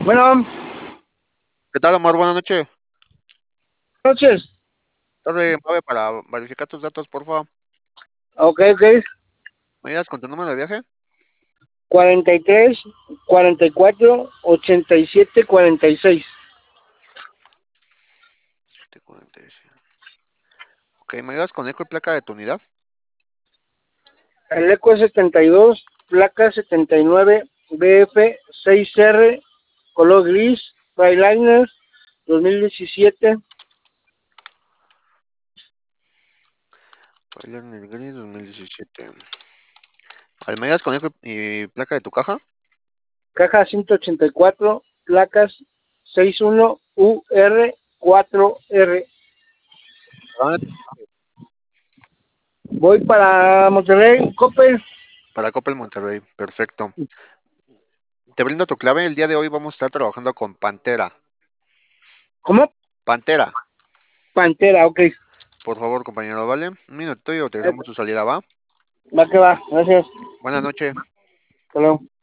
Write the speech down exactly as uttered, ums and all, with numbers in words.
Bueno, ¿Qué tal, amor? Buenas noches. noches. Tarde, Mabe, para verificar tus datos, por favor. Ok, ok. ¿Me ayudas con tu número de viaje? cuarenta y tres, cuarenta y cuatro, ochenta y siete, cuarenta y seis. siete cuarenta y seis. Ok, ¿me ayudas con eco y placa de tu unidad? El eco es setenta y dos, placa setenta y nueve, B F seis R, color gris, Freiliner, dos mil diecisiete. Bailar en el Gris dos mil diecisiete. Vale, ¿me ayudas con eco y placa de tu caja? Caja ciento ochenta y cuatro, placas sesenta y uno U R cuatro R. Ah, Voy para Monterrey, Coppel. para Coppel Monterrey, perfecto. Te brindo tu clave. El día de hoy vamos a estar trabajando con Pantera. ¿Cómo? Pantera, Pantera, ok. por favor, compañero, ¿vale? Un minuto y Eh, autorizamos tu salida, ¿va? Va que va, gracias. Buenas noches. Hasta luego.